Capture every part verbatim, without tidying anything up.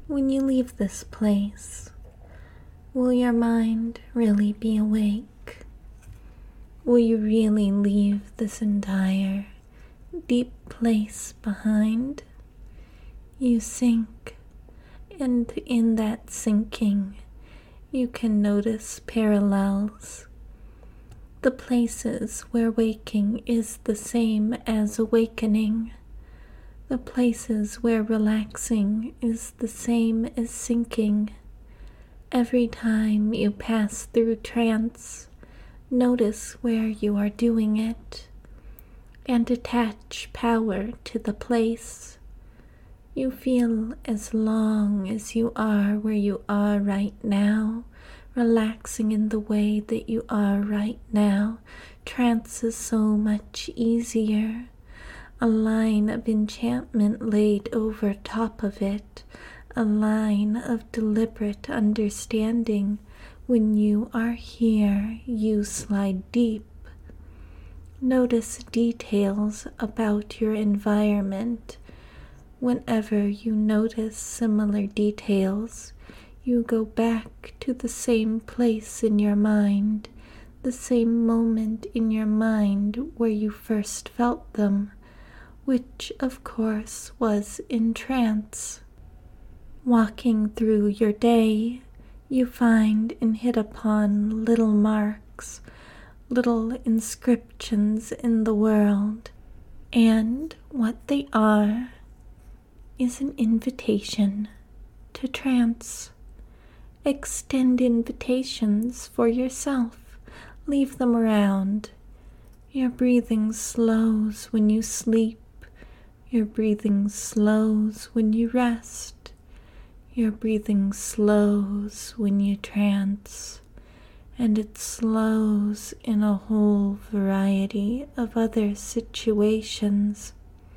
When you leave this place, will your mind really be awake? Will you really leave this entire deep place behind? You sink, and in that sinking, you can notice parallels. The places where waking is the same as awakening. The places where relaxing is the same as sinking. Every time you pass through trance, notice where you are doing it, and attach power to the place. You feel as long as you are where you are right now, relaxing in the way that you are right now. Trance is so much easier. A line of enchantment laid over top of it, a line of deliberate understanding. When you are here, you slide deep. Notice details about your environment. Whenever you notice similar details, you go back to the same place in your mind, the same moment in your mind where you first felt them, which of course was in trance. Walking through your day, you find and hit upon little marks, little inscriptions in the world, and what they are is an invitation to trance. Extend invitations for yourself. Leave them around. Your breathing slows when you sleep. Your breathing slows when you rest. Your breathing slows when you trance. And it slows in a whole variety of other situations.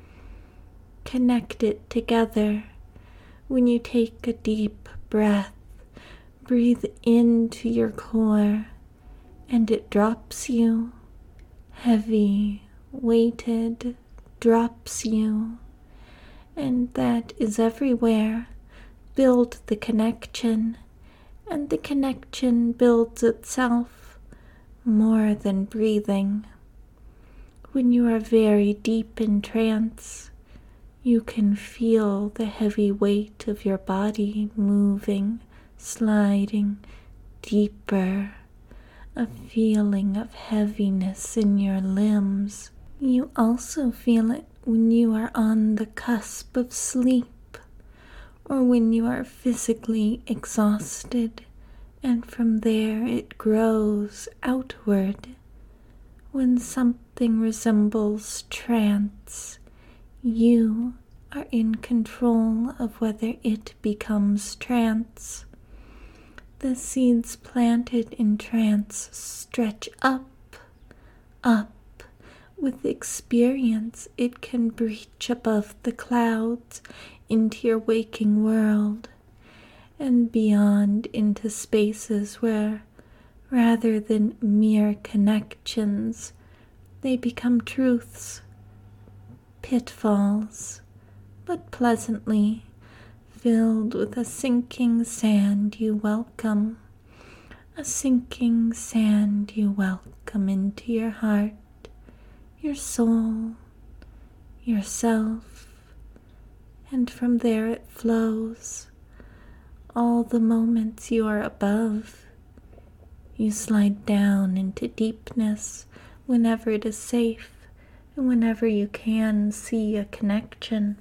Connect it together. When you take a deep breath, breathe into your core, and it drops you, heavy, weighted, drops you, and that is everywhere. Build the connection, and the connection builds itself more than breathing. When you are very deep in trance, you can feel the heavy weight of your body moving, sliding deeper, a feeling of heaviness in your limbs. You also feel it when you are on the cusp of sleep, or when you are physically exhausted, and from there it grows outward. When something resembles trance, you are in control of whether it becomes trance. The seeds planted in trance stretch up, up. With experience, it can breach above the clouds into your waking world and beyond into spaces where, rather than mere connections, they become truths, pitfalls, but pleasantly filled with a sinking sand you welcome, a sinking sand you welcome into your heart, your soul, yourself, and from there it flows. All the moments you are above, you slide down into deepness whenever it is safe and whenever you can see a connection.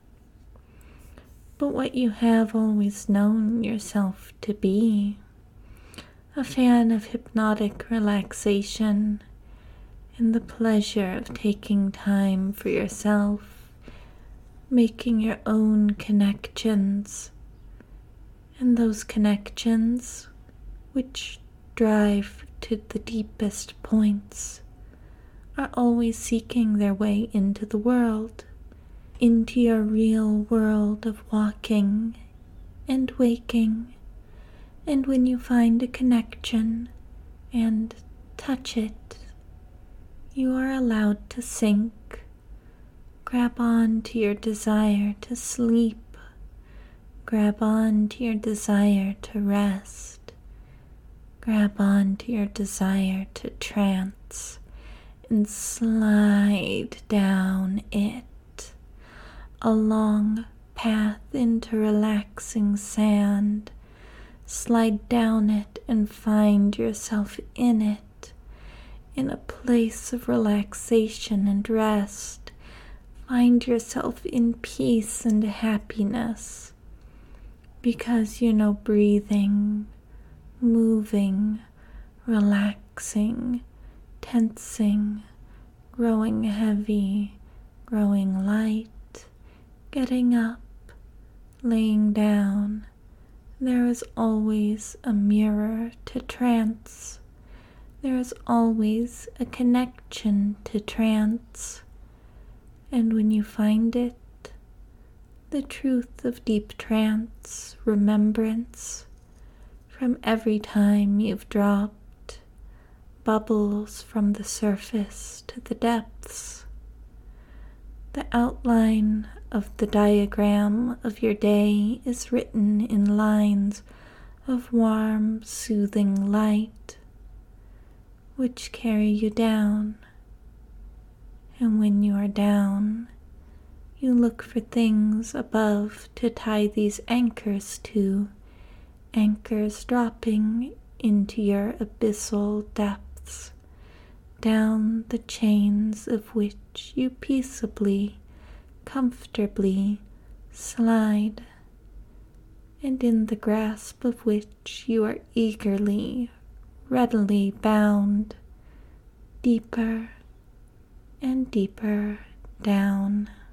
But what you have always known yourself to be, a fan of hypnotic relaxation and the pleasure of taking time for yourself, making your own connections, and those connections which drive to the deepest points are always seeking their way into the world, into your real world of walking and waking. And when you find a connection and touch it, you are allowed to sink, grab on to your desire to sleep, Grab on to your desire to rest. Grab on to your desire to trance and slide down it. A long path into relaxing sand. Slide down it and find yourself in it, in a place of relaxation and rest. Find yourself in peace and happiness, because you know breathing, moving, relaxing, tensing, growing heavy, growing light, getting up, laying down. There is always a mirror to trance. There is always a connection to trance. And when you find it, the truth of deep trance, remembrance, from every time you've dropped, bubbles from the surface to the depths. The outline of the diagram of your day is written in lines of warm, soothing light, which carry you down. And when you are down, you look for things above to tie these anchors to, anchors dropping into your abyssal depths, down the chains of which you peaceably, comfortably slide, and in the grasp of which you are eagerly, readily bound, deeper and deeper down.